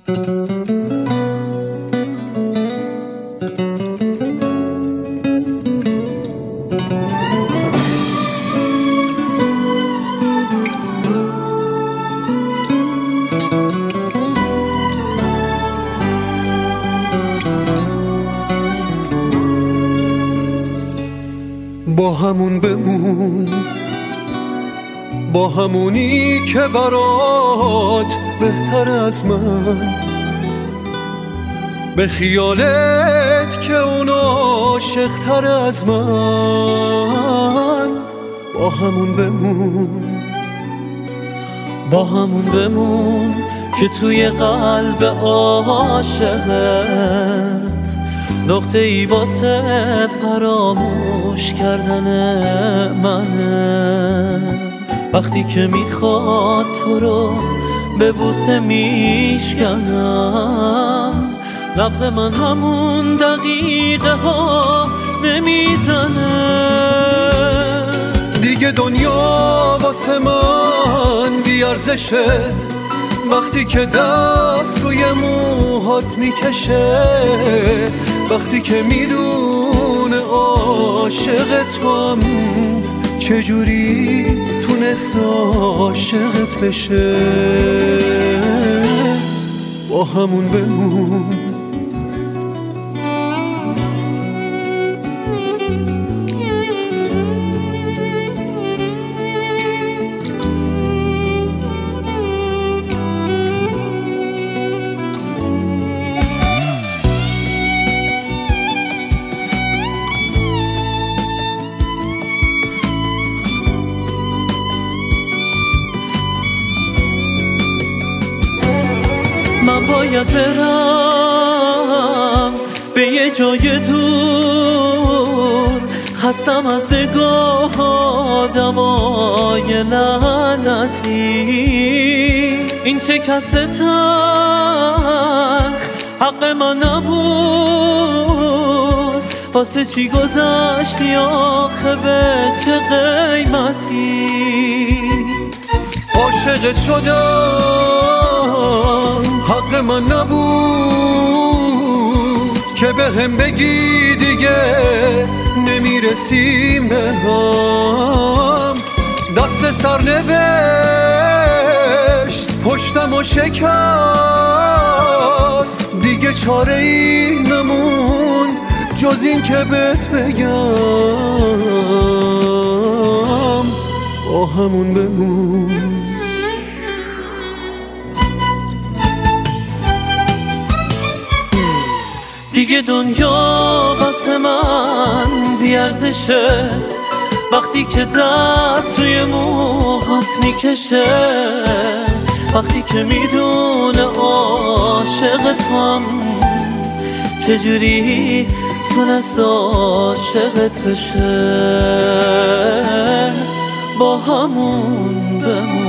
با همون بمون، با همونی که برات بهتر از من، به خیالت که اون عاشق‌تر از من. با همون بمون، با همون بمون که توی قلب عاشقت نقطه ای واسه فراموش کردن منه. وقتی که میخواد تو رو به بوسه میشکنم، نبض من همون دقیقه ها نمیزنه. دیگه دنیا واسه من بیارزشه وقتی که دست روی موهات میکشه، وقتی که میدونه عاشق توام، چجوری تونست عاشقت بشه. با همون بمون، من باید برم به یه جای دور، خستم از نگاه آدمای لعنتی. این شکست تلخ حق من نبود، واسه چی گذشتی آخه به چه قیمتی. عاشقت شدم حق من نبود که به هم بگی دیگه نمیرسیم به هم. دست سرنوشت پشتم و شکست، دیگه چاره ای نموند جز این که بهت بگم. با همون بمون، دیگه دنیا واسه من بیارزشه وقتی که دست روی موهات میکشه، وقتی که میدونه عاشق توام، چجوری تونست عاشقت بشه. با همون بمون.